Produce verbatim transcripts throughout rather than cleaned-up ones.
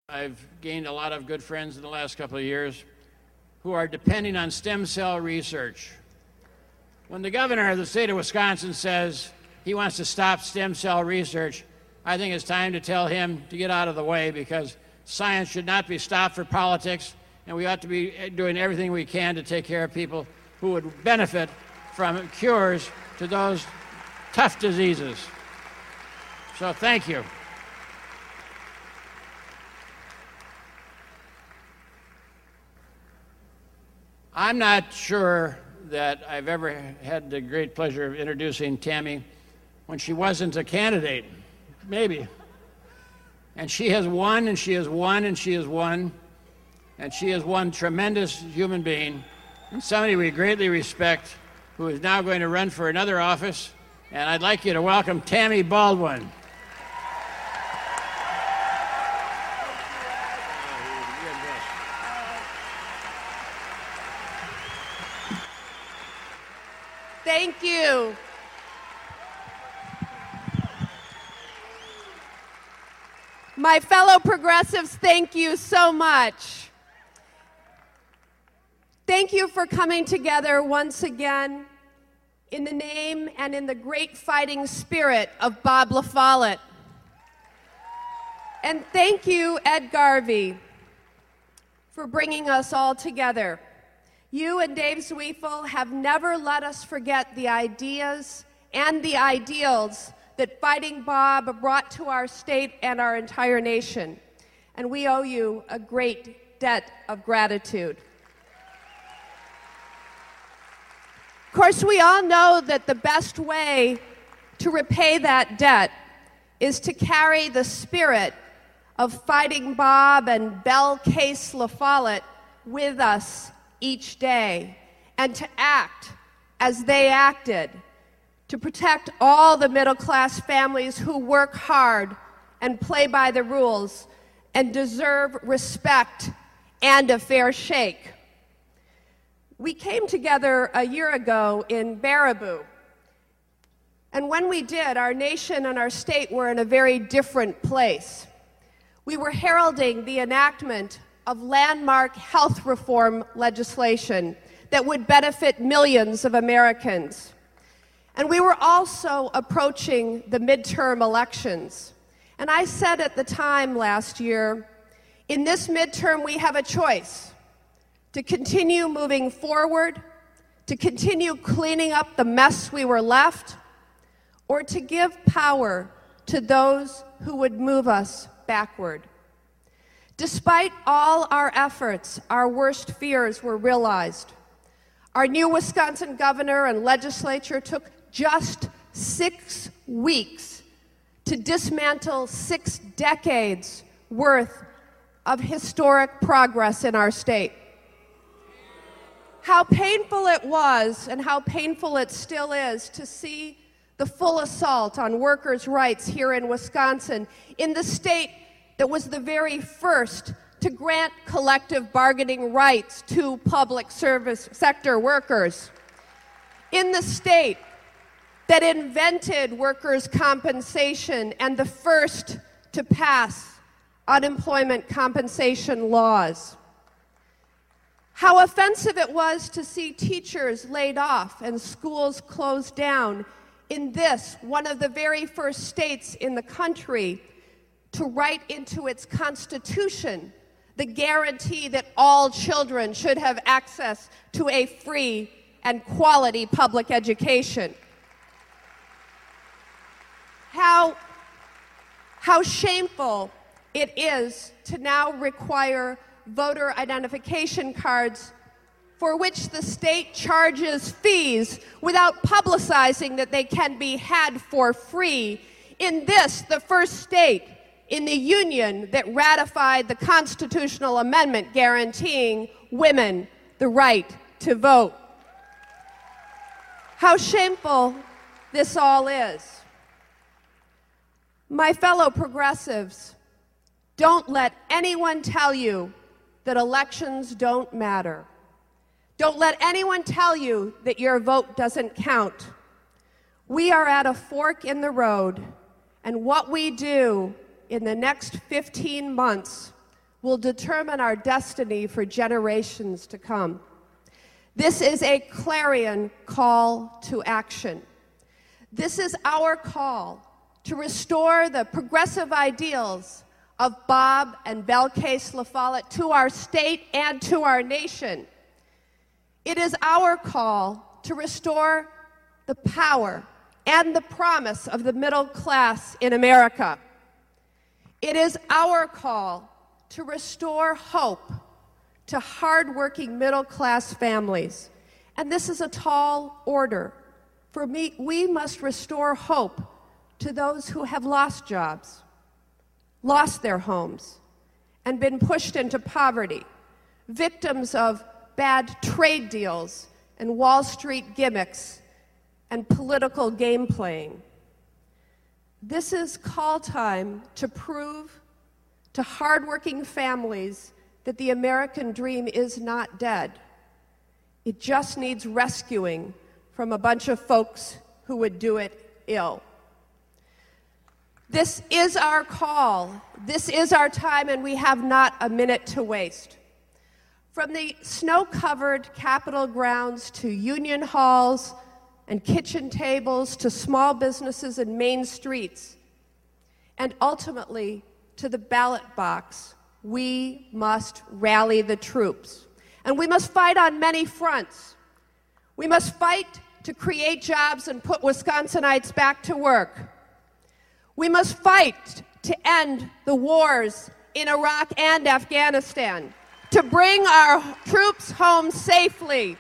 I've gained a lot of good friends in the last couple of years who are depending on stem cell research. When the governor of the state of Wisconsin says he wants to stop stem cell research, I think it's time to tell him to get out of the way, because science should not be stopped for politics, and we ought to be doing everything we can to take care of people who would benefit from cures to those tough diseases. So thank you. I'm not sure that I've ever had the great pleasure of introducing Tammy when she wasn't a candidate. Maybe. And she has won, and she has won, and she has won, and she is one tremendous human being, and somebody we greatly respect, who is now going to run for another office. And I'd like you to welcome Tammy Baldwin. Thank you. My fellow progressives, thank you so much. Thank you for coming together once again in the name and in the great fighting spirit of Bob La Follette. And thank you, Ed Garvey, for bringing us all together. You and Dave Zweifel have never let us forget the ideas and the ideals that Fighting Bob brought to our state and our entire nation. And we owe you a great debt of gratitude. Of course, we all know that the best way to repay that debt is to carry the spirit of Fighting Bob and Belle Case La Follette with us each day, and to act as they acted, to protect all the middle-class families who work hard and play by the rules and deserve respect and a fair shake. We came together a year ago in Baraboo, and when we did, our nation and our state were in a very different place. We were heralding the enactment of landmark health reform legislation that would benefit millions of Americans. And we were also approaching the midterm elections. And I said at the time last year, in this midterm we have a choice: to continue moving forward, to continue cleaning up the mess we were left, or to give power to those who would move us backward. Despite all our efforts, our worst fears were realized. Our new Wisconsin governor and legislature took just six weeks to dismantle six decades worth of historic progress in our state. How painful it was, and how painful it still is, to see the full assault on workers' rights here in Wisconsin, in the state that was the very first to grant collective bargaining rights to public service sector workers, in the state that invented workers' compensation and the first to pass unemployment compensation laws. How offensive it was to see teachers laid off and schools closed down in this, one of the very first states in the country to write into its constitution the guarantee that all children should have access to a free and quality public education. How, how shameful it is to now require voter identification cards for which the state charges fees without publicizing that they can be had for free, in this, the first state in the Union that ratified the constitutional amendment guaranteeing women the right to vote. How shameful this all is. My fellow progressives, don't let anyone tell you that elections don't matter. Don't let anyone tell you that your vote doesn't count. We are at a fork in the road, and what we do in the next fifteen months will determine our destiny for generations to come. This is a clarion call to action. This is our call to restore the progressive ideals of Bob and Belcase La Follette to our state and to our nation. It is our call to restore the power and the promise of the middle class in America. It is our call to restore hope to hardworking middle-class families. And this is a tall order. For me, we must restore hope to those who have lost jobs, lost their homes, and been pushed into poverty, victims of bad trade deals and Wall Street gimmicks and political game playing. This is call time to prove to hardworking families that the American dream is not dead. It just needs rescuing from a bunch of folks who would do it ill. This is our call. This is our time, and we have not a minute to waste. From the snow-covered Capitol grounds to union halls and kitchen tables to small businesses and main streets, and ultimately to the ballot box, we must rally the troops. And we must fight on many fronts. We must fight to create jobs and put Wisconsinites back to work. We must fight to end the wars in Iraq and Afghanistan, to bring our troops home safely,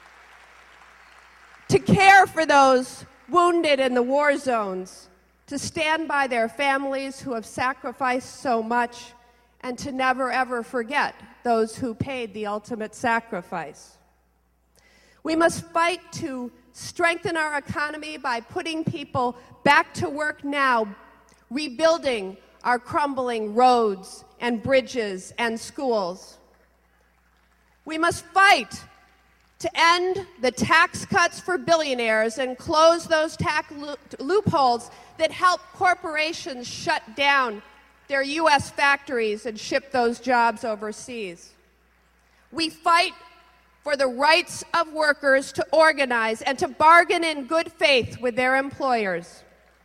to care for those wounded in the war zones, to stand by their families who have sacrificed so much, and to never ever forget those who paid the ultimate sacrifice. We must fight to strengthen our economy by putting people back to work now, rebuilding our crumbling roads and bridges and schools. We must fight to end the tax cuts for billionaires and close those tax loopholes that help corporations shut down their U S factories and ship those jobs overseas. We fight for the rights of workers to organize and to bargain in good faith with their employers.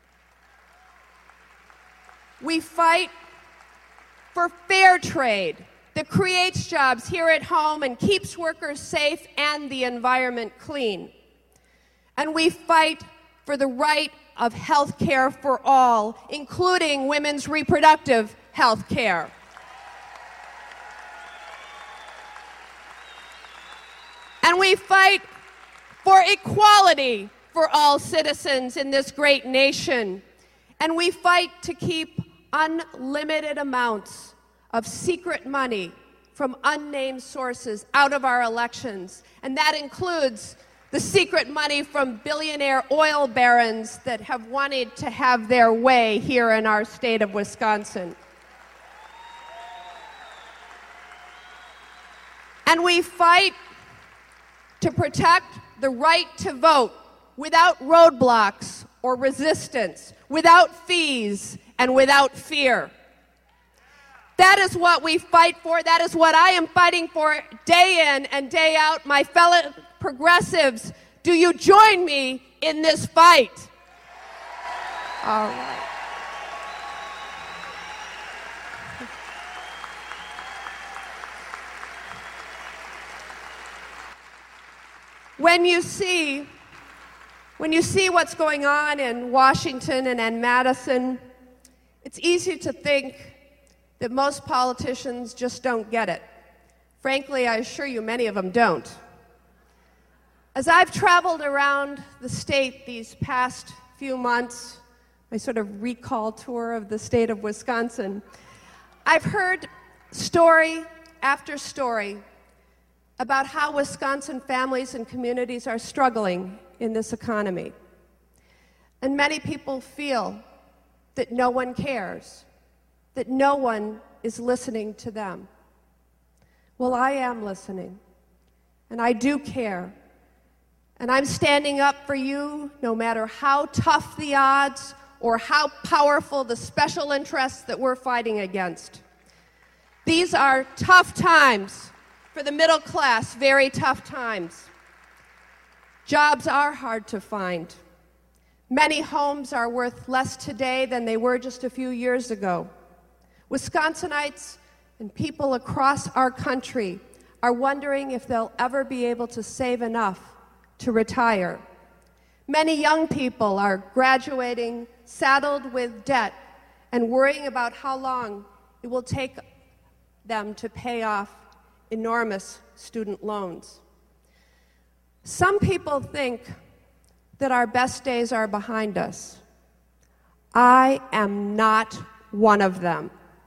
We fight for fair trade that creates jobs here at home and keeps workers safe and the environment clean. And we fight for the right of health care for all, including women's reproductive health care. And we fight for equality for all citizens in this great nation. And we fight to keep unlimited amounts of secret money from unnamed sources out of our elections. And that includes the secret money from billionaire oil barons that have wanted to have their way here in our state of Wisconsin. And we fight to protect the right to vote without roadblocks or resistance, without fees and without fear. That is what we fight for. That is what I am fighting for day in and day out. My fellow progressives, do you join me in this fight? All right. When you see, when you see what's going on in Washington and in Madison, it's easy to think that most politicians just don't get it. Frankly, I assure you, many of them don't. As I've traveled around the state these past few months, my sort of recall tour of the state of Wisconsin, I've heard story after story about how Wisconsin families and communities are struggling in this economy. And many people feel that no one cares, that no one is listening to them. Well, I am listening, and I do care. And I'm standing up for you no matter how tough the odds or how powerful the special interests that we're fighting against. These are tough times for the middle class, very tough times. Jobs are hard to find. Many homes are worth less today than they were just a few years ago. Wisconsinites and people across our country are wondering if they'll ever be able to save enough to retire. Many young people are graduating saddled with debt and worrying about how long it will take them to pay off enormous student loans. Some people think that our best days are behind us. I am not one of them.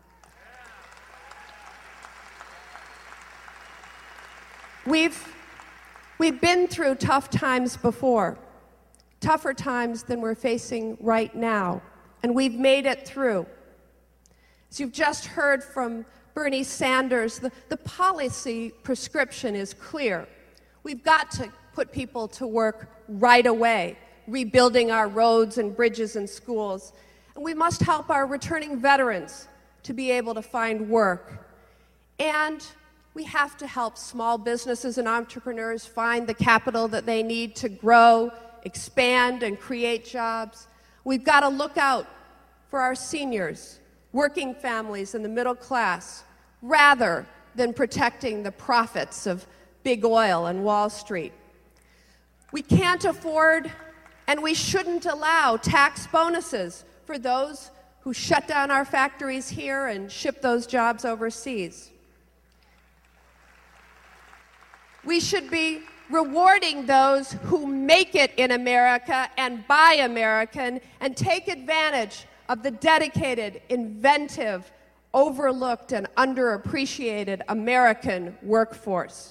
We've, we've been through tough times before, tougher times than we're facing right now, and we've made it through. As you've just heard from Bernie Sanders, the, the policy prescription is clear. We've got to put people to work right away, rebuilding our roads and bridges and schools. And we must help our returning veterans to be able to find work. And we have to help small businesses and entrepreneurs find the capital that they need to grow, expand, and create jobs. We've got to look out for our seniors, working families, and the middle class, rather than protecting the profits of big oil and Wall Street. We can't afford, and we shouldn't allow, tax bonuses for those who shut down our factories here and ship those jobs overseas. We should be rewarding those who make it in America and buy American and take advantage of the dedicated, inventive, overlooked, and underappreciated American workforce.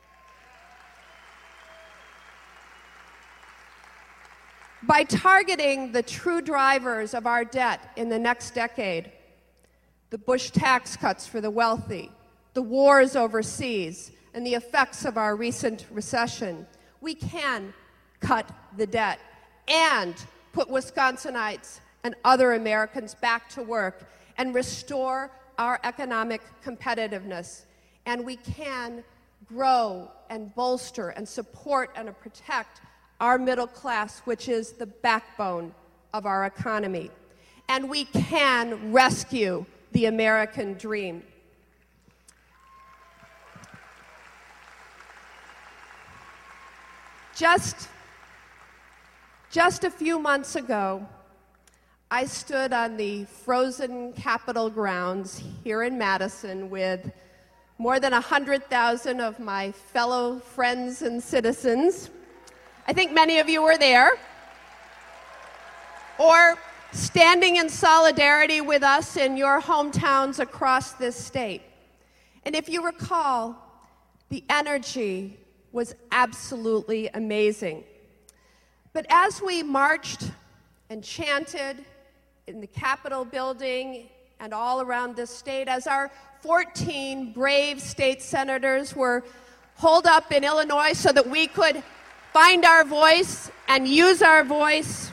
By targeting the true drivers of our debt in the next decade, the Bush tax cuts for the wealthy, the wars overseas, and the effects of our recent recession, we can cut the debt and put Wisconsinites and other Americans back to work and restore our economic competitiveness. And we can grow and bolster and support and protect our middle class, which is the backbone of our economy. And we can rescue the American dream. Just, just a few months ago, I stood on the frozen Capitol grounds here in Madison with more than one hundred thousand of my fellow friends and citizens. I think many of you were there, or standing in solidarity with us in your hometowns across this state. And if you recall, the energy was absolutely amazing. But as we marched and chanted in the Capitol building and all around this state, as our fourteen brave state senators were holed up in Illinois so that we could find our voice and use our voice,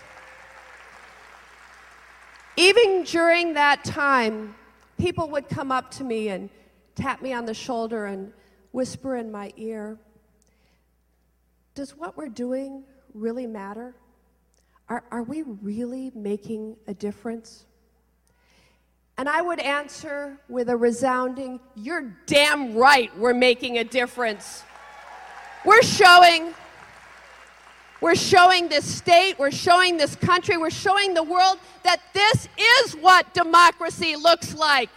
even during that time, people would come up to me and tap me on the shoulder and whisper in my ear, "Does what we're doing really matter? Are, are we really making a difference?" And I would answer with a resounding, "You're damn right we're making a difference. We're showing, we're showing this state, we're showing this country, we're showing the world that this is what democracy looks like."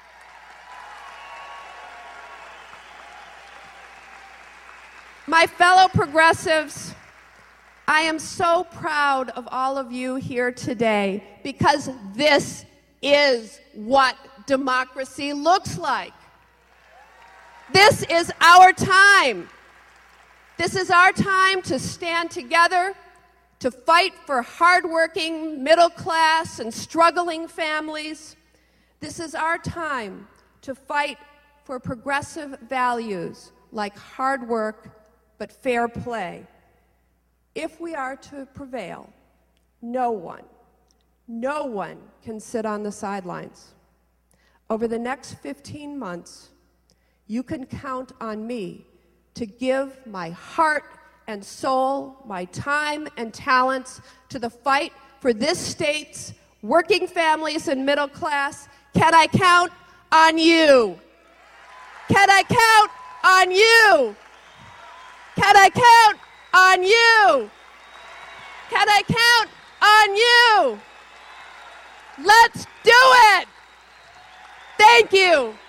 My fellow progressives, I am so proud of all of you here today because this is what democracy looks like. This is our time. This is our time to stand together, to fight for hardworking, middle class, and struggling families. This is our time to fight for progressive values like hard work but fair play. If we are to prevail, no one, no one can sit on the sidelines. Over the next fifteen months, you can count on me to give my heart and soul, my time and talents to the fight for this state's working families and middle class. Can I count on you? Can I count on you? Can I count on you? Can I count on you? Let's do it! Thank you.